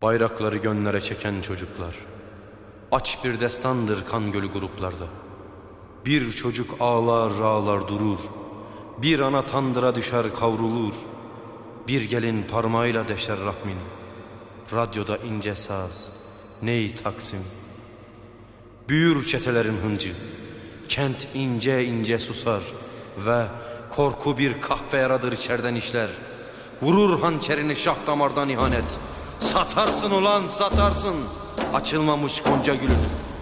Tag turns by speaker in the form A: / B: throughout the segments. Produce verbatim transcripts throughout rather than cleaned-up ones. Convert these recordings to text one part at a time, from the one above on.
A: Bayrakları gönlere çeken çocuklar, aç bir destandır kan gölü gruplarda. Bir çocuk ağlar ağlar durur, bir ana tandıra düşer kavrulur. Bir gelin parmağıyla deşer rahmini, radyoda ince saz, ney Taksim. Büyür çetelerin hıncı, kent ince ince susar ve korku bir kahpe yaradır içerden işler. Vurur hançerini şah damardan ihanet. Satarsın ulan satarsın açılmamış gonca gülünü.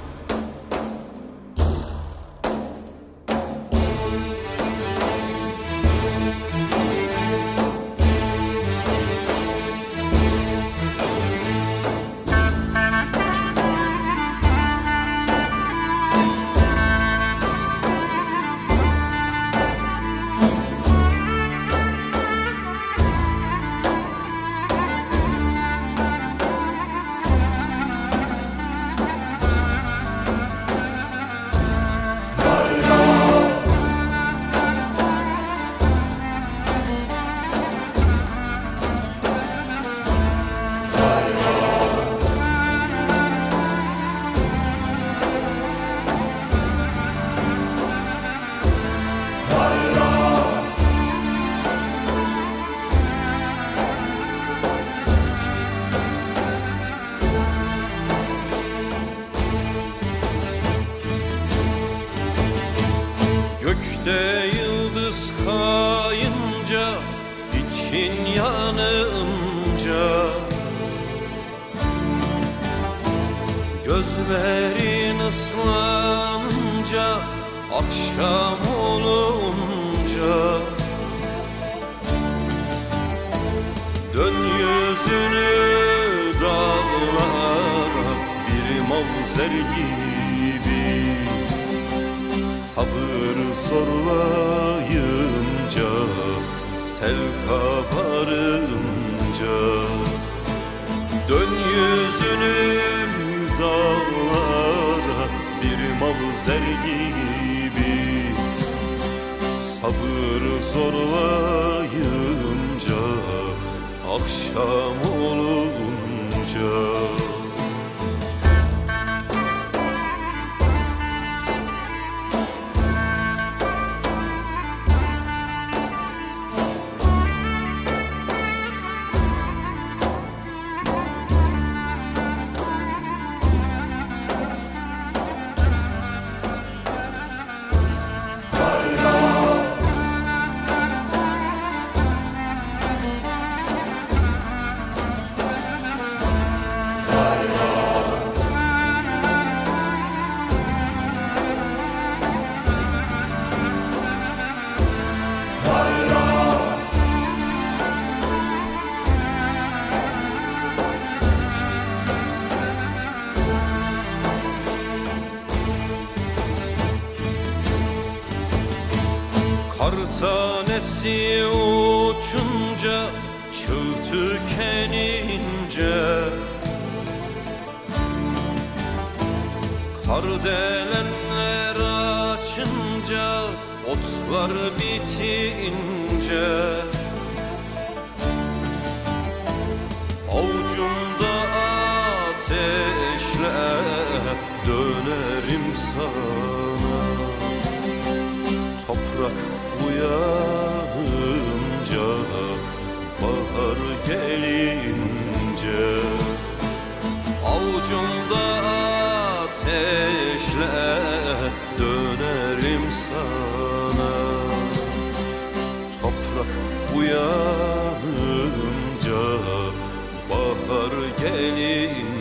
B: Gökte yıldız kayınca, için yanınca, gözlerin ıslanınca, akşam olunca, dön yüzünü dağlara bir mavzer gibi. Sabır zorlayınca, sel kabarınca, dön yüzünü dağlara bir mavzer gibi. Sabır zorlayınca, akşam olunca. Kar tanesi uçunca, çığ tükenince, kardelenler açınca, otlar bitince, avucumda ateşle dönerim sana. Toprak uyanınca, bahar gelince, avucumda ateşle dönerim sana. Toprak uyanınca, bahar gelince,